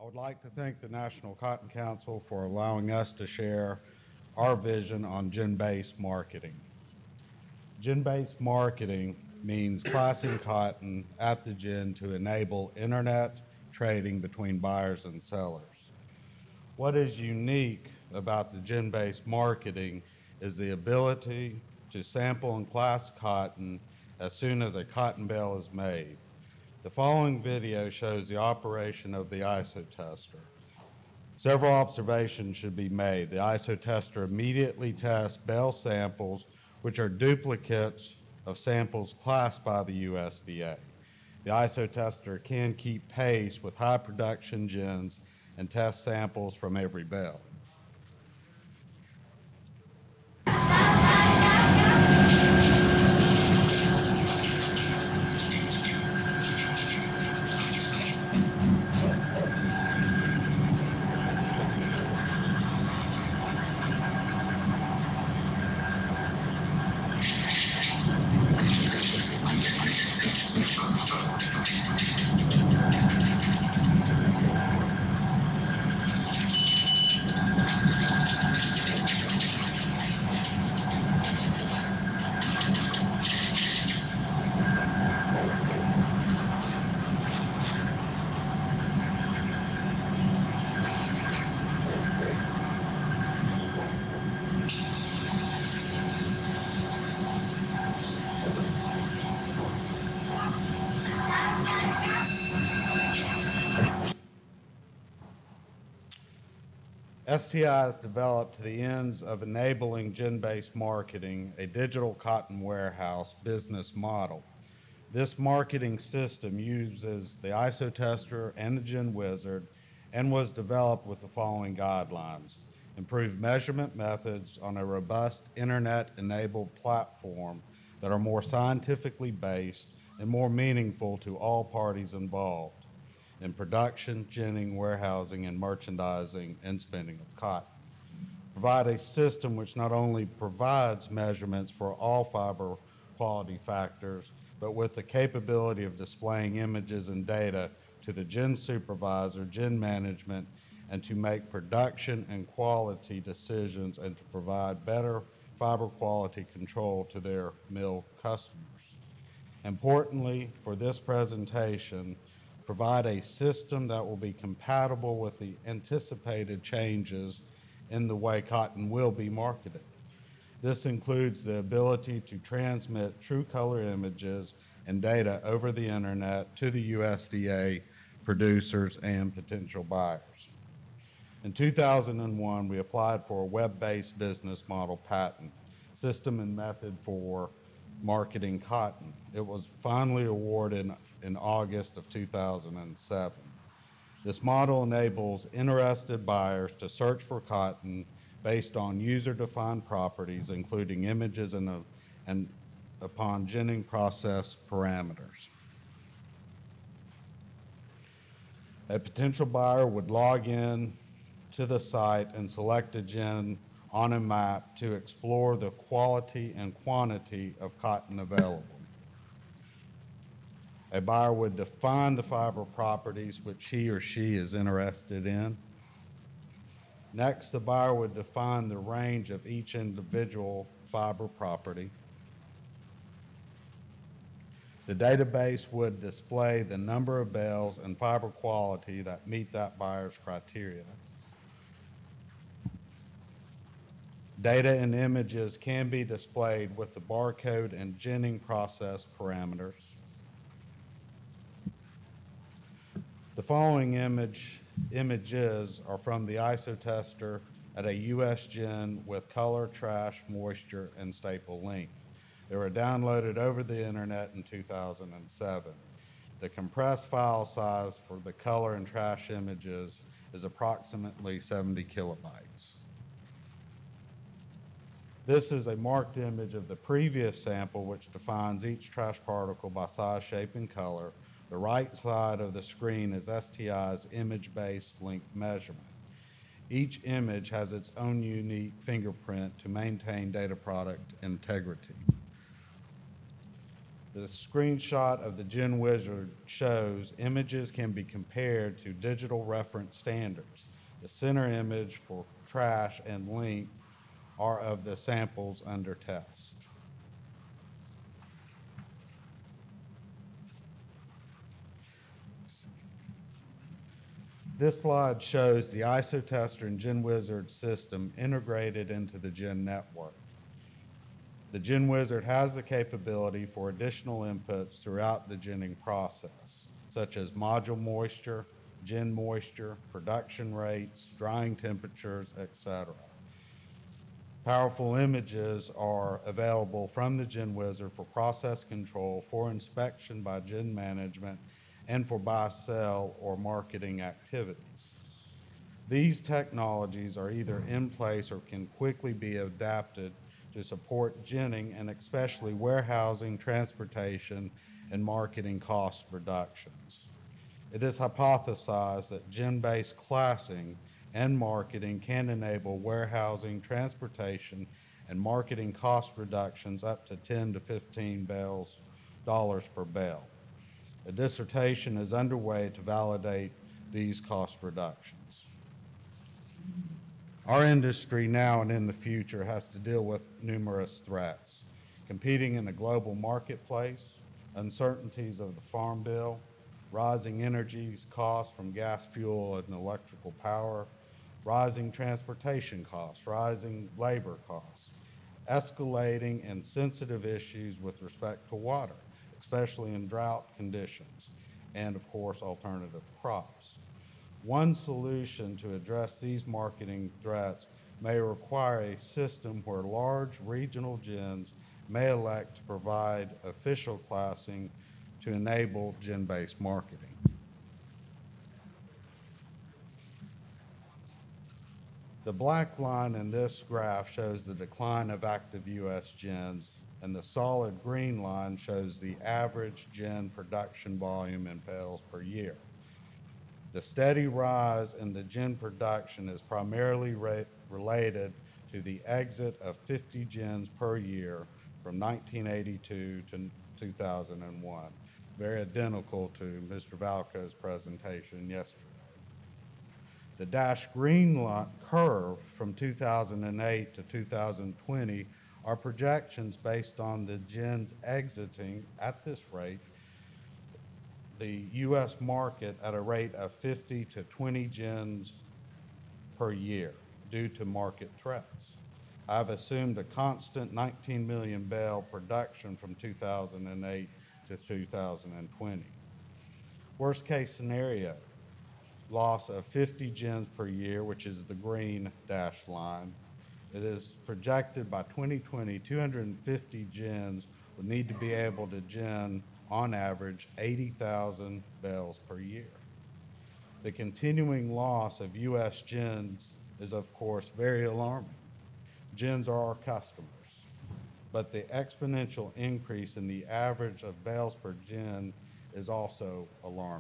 would like to thank the National Cotton Council for allowing us to share our vision on gin-based marketing. Gin-based marketing means classing cotton at the gin to enable internet trading between buyers and sellers. What is unique about the gin-based marketing is the ability to sample and class cotton as soon as a cotton bale is made. The following video shows the operation of the ISO tester. Several observations should be made. The ISO tester immediately tests bale samples which are duplicates of samples classed by the USDA. The ISO tester can keep pace with high production gins and test samples from every bale. STI has developed to the ends of enabling gin-based marketing a digital cotton warehouse business model. This marketing system uses the ISO tester and the Gin Wizard and was developed with the following guidelines: improved measurement methods on a robust internet-enabled platform that are more scientifically based and more meaningful to all parties involved in production, ginning, warehousing, and merchandising and spending of cotton. Provide a system which not only provides measurements for all fiber quality factors, but with the capability of displaying images and data to the gin supervisor, gin management, and to make production and quality decisions and to provide better fiber quality control to their mill customers. Importantly, for this presentation, provide a system that will be compatible with the anticipated changes in the way cotton will be marketed. This includes the ability to transmit true color images and data over the internet to the USDA producers and potential buyers. In 2001, we applied for a web-based business model patent, system and method for marketing cotton. It was finally awarded in August of 2007. This model enables interested buyers to search for cotton based on user-defined properties, including images and upon ginning process parameters. A potential buyer would log in to the site and select a gin on a map to explore the quality and quantity of cotton available. A buyer would define the fiber properties which he or she is interested in. Next, the buyer would define the range of each individual fiber property. The database would display the number of bales and fiber quality that meet that buyer's criteria. Data and images can be displayed with the barcode and ginning process parameters. The following images are from the ISO tester at a US gin with color, trash, moisture, and staple length. They were downloaded over the internet in 2007. The compressed file size for the color and trash images is approximately 70 kilobytes. This is a marked image of the previous sample, which defines each trash particle by size, shape, and color. The right side of the screen is STI's image-based length measurement. Each image has its own unique fingerprint to maintain data product integrity. The screenshot of the Gin Wizard shows images can be compared to digital reference standards. The center image for trash and length are of the samples under test. This slide shows the ISOTester and GenWizard system integrated into the Gin network. The GenWizard has the capability for additional inputs throughout the ginning process, such as module moisture, gin moisture, production rates, drying temperatures, etc. Powerful images are available from the GenWizard for process control, for inspection by gin management, and for buy-sell or marketing activities. These technologies are either in place or can quickly be adapted to support ginning and especially warehousing, transportation, and marketing cost reductions. It is hypothesized that gin-based classing and marketing can enable warehousing, transportation, and marketing cost reductions up to 10 to 15 dollars per bale. A dissertation is underway to validate these cost reductions. Our industry now and in the future has to deal with numerous threats, competing in the global marketplace, uncertainties of the Farm Bill, rising energy costs from gas, fuel, and electrical power, rising transportation costs, rising labor costs, escalating and sensitive issues with respect to water, especially in drought conditions, and of course, alternative crops. One solution to address these marketing threats may require a system where large regional gins may elect to provide official classing to enable gin-based marketing. The black line in this graph shows the decline of active U.S. gins, and the solid green line shows the average gin production volume in bales per year. The steady rise in the gin production is primarily related to the exit of 50 gins per year from 1982 to 2001, very identical to Mr. Valco's presentation yesterday. The dashed green curve from 2008 to 2020 are projections based on the gins exiting at this rate the U.S. market at a rate of 50 to 20 gins per year due to market threats. I've assumed a constant 19 million bale production from 2008 to 2020. Worst case scenario, loss of 50 gins per year, which is the green dashed line. It is projected by 2020, 250 gins would need to be able to gin on average 80,000 bales per year. The continuing loss of U.S. gins is of course very alarming. Gins are our customers, but the exponential increase in the average of bales per gin is also alarming.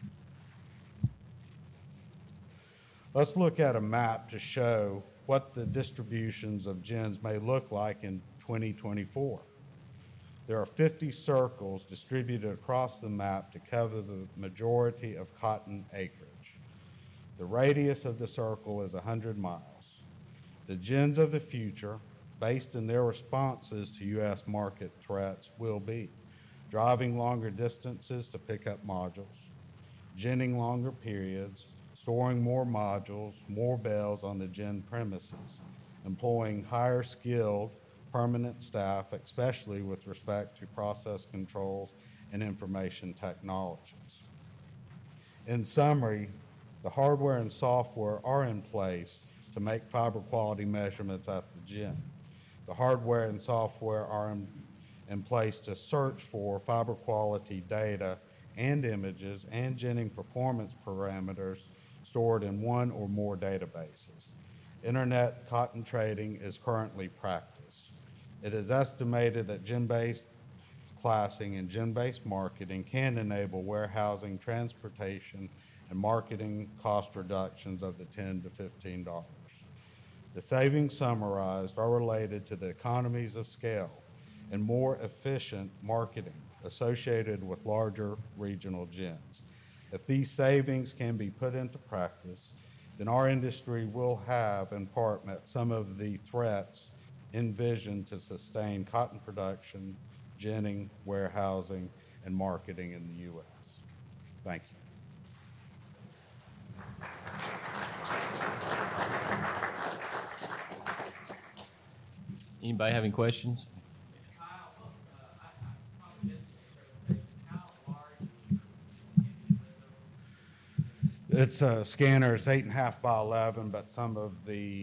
Let's look at a map to show what the distributions of gins may look like in 2024. There are 50 circles distributed across the map to cover the majority of cotton acreage. The radius of the circle is 100 miles. The gins of the future, based in their responses to U.S. market threats, will be driving longer distances to pick up modules, ginning longer periods, storing more modules, more bales on the gin premises, employing higher skilled permanent staff, especially with respect to process controls and information technologies. In summary, the hardware and software are in place to make fiber quality measurements at the gin. The hardware and software are in place to search for fiber quality data and images and ginning performance parameters stored in one or more databases. Internet cotton trading is currently practiced. It is estimated that gin-based classing and gin-based marketing can enable warehousing, transportation, and marketing cost reductions of the $10 to $15. The savings summarized are related to the economies of scale and more efficient marketing, associated with larger regional gens. If these savings can be put into practice, then our industry will have, in part, met some of the threats envisioned to sustain cotton production, ginning, warehousing, and marketing in the U.S. Thank you. Anybody have any questions? It's a scanner. It's 8.5 by 11, but some of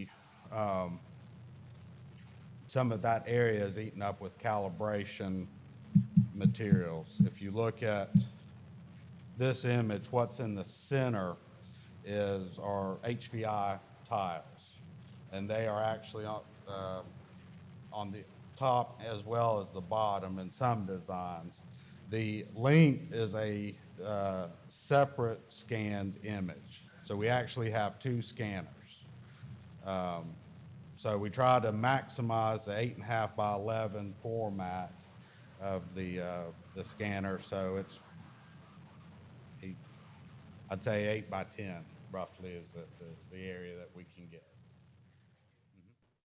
that area is eaten up with calibration materials. If you look at this image, what's in the center is our HVI tiles, and they are actually on the top as well as the bottom in some designs. The length is a separate scanned image. So we actually have two scanners. So we try to maximize the 8.5 by 11 format of the scanner. So it's, I'd say 8 by 10 roughly is the area that we can get.